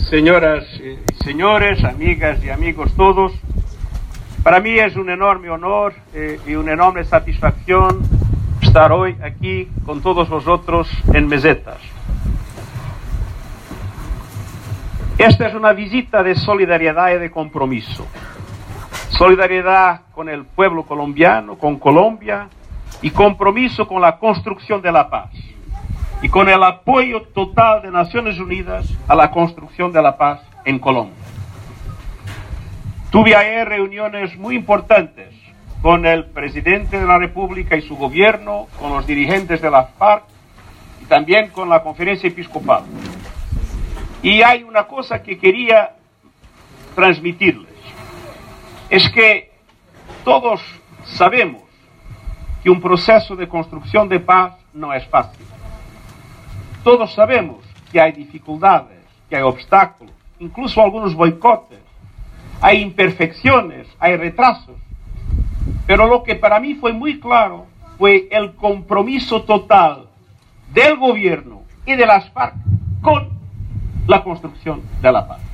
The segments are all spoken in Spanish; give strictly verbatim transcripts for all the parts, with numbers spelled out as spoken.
Señoras y señores, amigas y amigos todos, para mí es un enorme honor eh, y una enorme satisfacción estar hoy aquí con todos vosotros en Mesetas. Esta es una visita de solidaridad y de compromiso. Solidaridad con el pueblo colombiano, con Colombia, y compromiso con la construcción de la paz. Y con el apoyo total de Naciones Unidas a la construcción de la paz en Colombia. Tuve ayer reuniones muy importantes con el presidente de la República y su gobierno, con los dirigentes de la FARC y también con la Conferencia Episcopal. Y hay una cosa que quería transmitirles. Es que todos sabemos que un proceso de construcción de paz no es fácil. Todos sabemos que hay dificultades, que hay obstáculos, incluso algunos boicotes, hay imperfecciones, hay retrasos. Pero lo que para mí fue muy claro fue el compromiso total del gobierno y de las FARC con la construcción de la paz.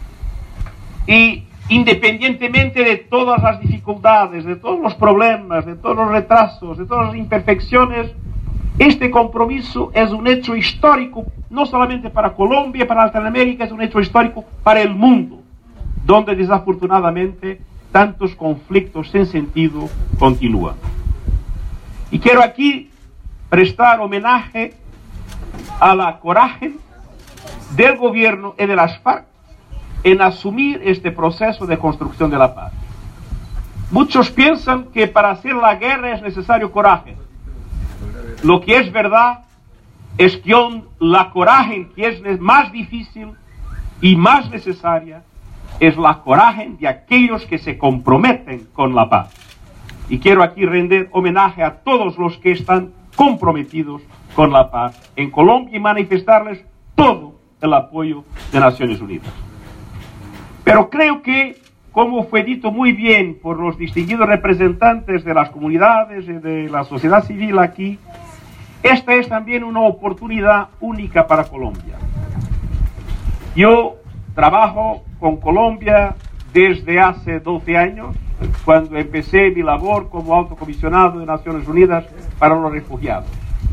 Y independientemente de todas las dificultades, de todos los problemas, de todos los retrasos, de todas las imperfecciones, este compromiso es un hecho histórico, no solamente para Colombia, para Latinoamérica, es un hecho histórico para el mundo, donde desafortunadamente tantos conflictos sin sentido continúan. Y quiero aquí prestar homenaje a la coraje del gobierno y de las FARC en asumir este proceso de construcción de la paz. Muchos piensan que para hacer la guerra es necesario coraje. Lo que es verdad es que la coraje que es más difícil y más necesaria es la coraje de aquellos que se comprometen con la paz. Y quiero aquí rendir homenaje a todos los que están comprometidos con la paz en Colombia y manifestarles todo el apoyo de Naciones Unidas. Pero creo que, como fue dicho muy bien por los distinguidos representantes de las comunidades y de la sociedad civil aquí, esta es también una oportunidad única para Colombia. Yo trabajo con Colombia desde hace doce años, cuando empecé mi labor como alto comisionado de Naciones Unidas para los refugiados.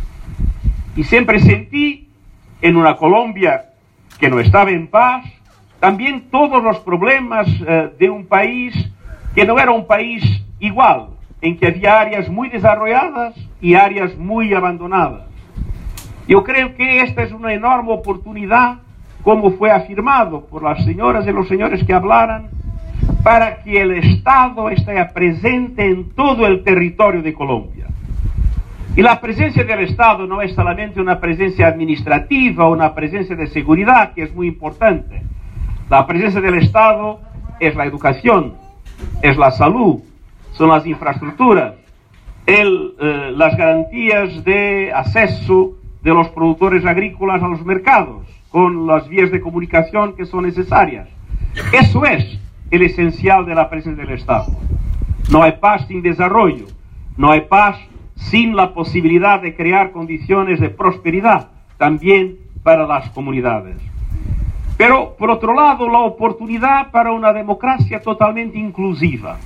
Y siempre sentí en una Colombia que no estaba en paz, también todos los problemas eh, de un país que no era un país igual, en que había áreas muy desarrolladas y áreas muy abandonadas. Yo creo que esta es una enorme oportunidad, como fue afirmado por las señoras y los señores que hablaran, para que el Estado esté presente en todo el territorio de Colombia. Y la presencia del Estado no es solamente una presencia administrativa o una presencia de seguridad, que es muy importante. La presencia del Estado es la educación, es la salud, son las infraestructuras, el, eh, las garantías de acceso de los productores agrícolas a los mercados, con las vías de comunicación que son necesarias. Eso es el esencial de la presencia del Estado. No hay paz sin desarrollo, no hay paz sin la posibilidad de crear condiciones de prosperidad, también para las comunidades. Pero, por otro lado, la oportunidad para una democracia totalmente inclusiva.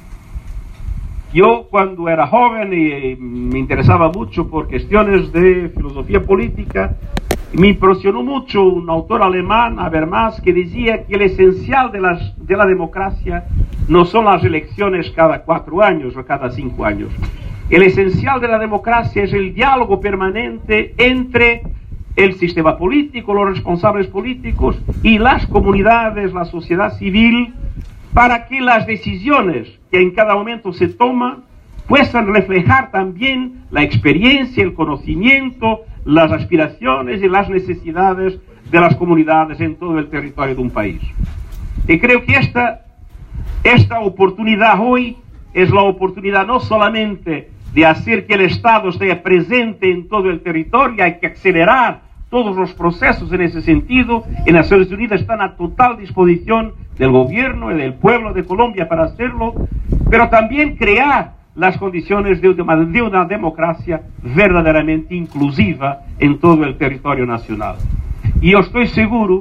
Yo, cuando era joven y me interesaba mucho por cuestiones de filosofía política, me impresionó mucho un autor alemán, Habermas, que decía que el esencial de, las, de la democracia no son las elecciones cada cuatro años o cada cinco años. El esencial de la democracia es el diálogo permanente entre el sistema político, los responsables políticos y las comunidades, la sociedad civil, para que las decisiones que en cada momento se toman puedan reflejar también la experiencia, el conocimiento, las aspiraciones y las necesidades de las comunidades en todo el territorio de un país. Y creo que esta, esta oportunidad hoy es la oportunidad no solamente de hacer que el Estado esté presente en todo el territorio, hay que acelerar todos los procesos en ese sentido, y Naciones Unidas están a total disposición del gobierno y del pueblo de Colombia para hacerlo, pero también crear las condiciones de una, de una democracia verdaderamente inclusiva en todo el territorio nacional. Y yo estoy seguro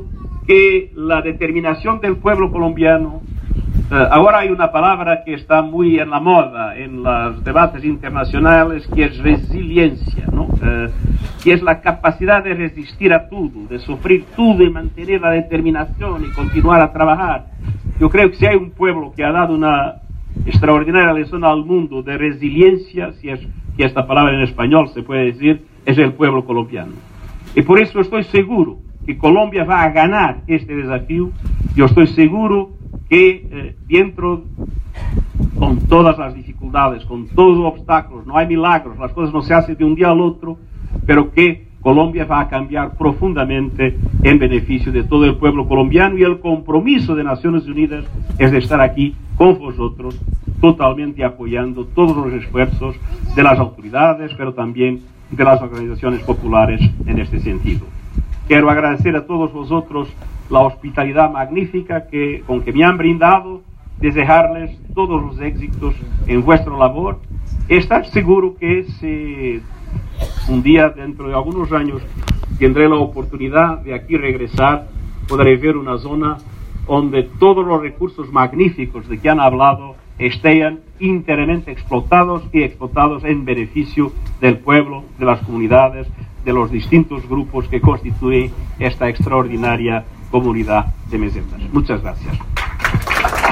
que la determinación del pueblo colombiano, uh, ahora hay una palabra que está muy en la moda en los debates internacionales, que es resiliencia, ¿no? Uh, que es la capacidad de resistir a todo, de sufrir todo y mantener la determinación y continuar a trabajar. Yo creo que si hay un pueblo que ha dado una extraordinaria lección al mundo de resiliencia, si es que esta palabra en español se puede decir, es el pueblo colombiano. Y por eso estoy seguro que Colombia va a ganar este desafío. Yo estoy seguro que eh, dentro, con todas las dificultades, con todos los obstáculos, no hay milagros, las cosas no se hacen de un día al otro, pero que Colombia va a cambiar profundamente en beneficio de todo el pueblo colombiano, y el compromiso de Naciones Unidas es de estar aquí con vosotros, totalmente apoyando todos los esfuerzos de las autoridades, pero también de las organizaciones populares en este sentido. Quiero agradecer a todos vosotros la hospitalidad magnífica que, con que me han brindado, desearles todos los éxitos en vuestra labor. Estar seguro que si un día, dentro de algunos años, tendré la oportunidad de aquí regresar, podré ver una zona donde todos los recursos magníficos de que han hablado estén íntegramente explotados y explotados en beneficio del pueblo, de las comunidades, de los distintos grupos que constituyen esta extraordinaria comunidad de mesetas. Muchas gracias.